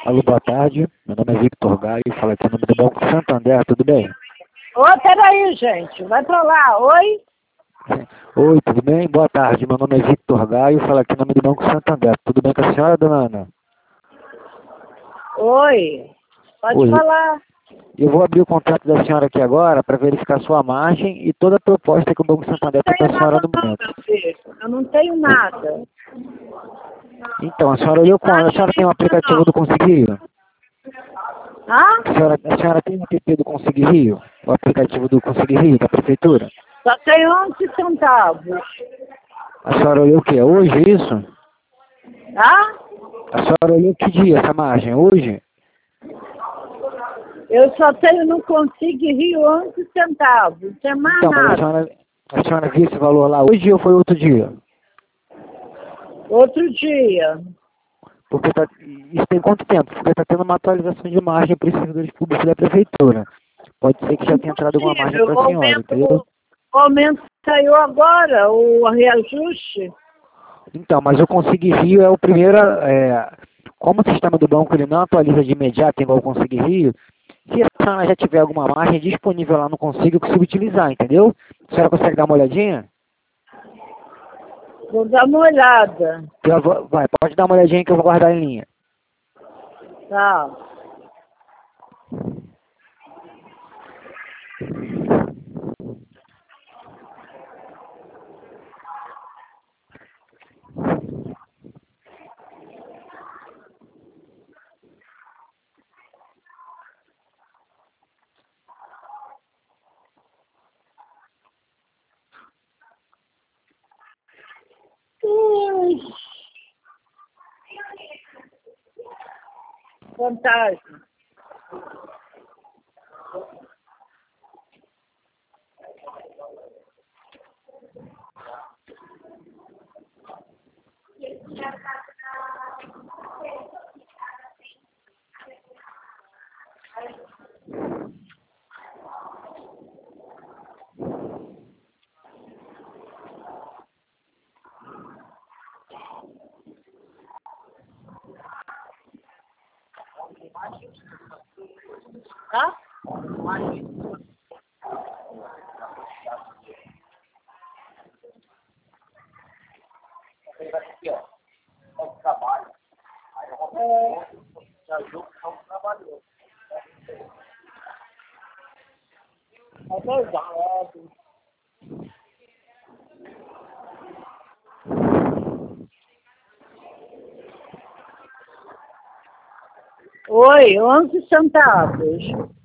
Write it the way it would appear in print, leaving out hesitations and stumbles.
Alô, boa tarde. Meu nome é Victor Gaio, fala aqui no nome do Banco Santander, tudo bem? Ô, peraí, gente. Vai pra lá. Oi? Oi, tudo bem? Boa tarde. Meu nome é Victor Gaio, fala aqui no nome do Banco Santander. Tudo bem com a senhora, dona Ana? Oi. Pode Oi, falar. eu vou abrir o contrato da senhora aqui agora para verificar sua margem e toda a proposta que o Banco Santander Não tem para tenho a senhora nada no não, momento. meu filho. Eu não tenho nada. Então, a senhora olhou a senhora tem um aplicativo do Consegui Rio? Hã? A senhora tem o app do Consegui Rio? O aplicativo do Consegui Rio, da prefeitura? Só tem 11 centavos. A senhora olhou o quê? Hoje isso? Hã? A senhora olhou que dia essa margem? Hoje? Eu só tenho, não consigo rir 11 centavos. Não tem mais Então, mas nada. a senhora viu esse valor lá hoje ou foi outro dia? Outro dia. Porque isso tem quanto tempo? Porque está tendo uma atualização de margem para os servidores públicos da prefeitura. Pode ser que já tenha entrado alguma margem Impossível. para a senhora, entendeu? O aumento saiu agora, o reajuste. Então, mas o Consegui Rio é o primeiro. Como o sistema do banco ele não atualiza de imediato, igual o Consegui Rio, se a senhora já tiver alguma margem disponível lá no Consegui, eu consigo utilizar, entendeu? A senhora consegue dar uma olhadinha? Vou dar uma olhada. Vai, pode dar uma olhadinha que eu vou guardar em linha. Tá. Ui. Fantasma. Tá? É verdade. Oi, 11 centavos.